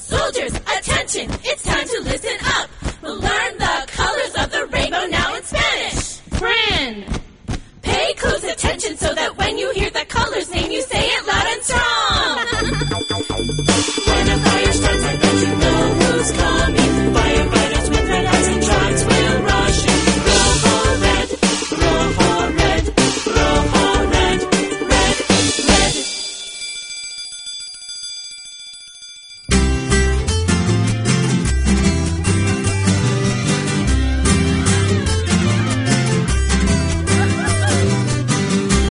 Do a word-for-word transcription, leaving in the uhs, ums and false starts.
Soldiers, attention, it's time to listen up. We'll learn the colors of the rainbow now in Spanish. Friend. Pay close attention so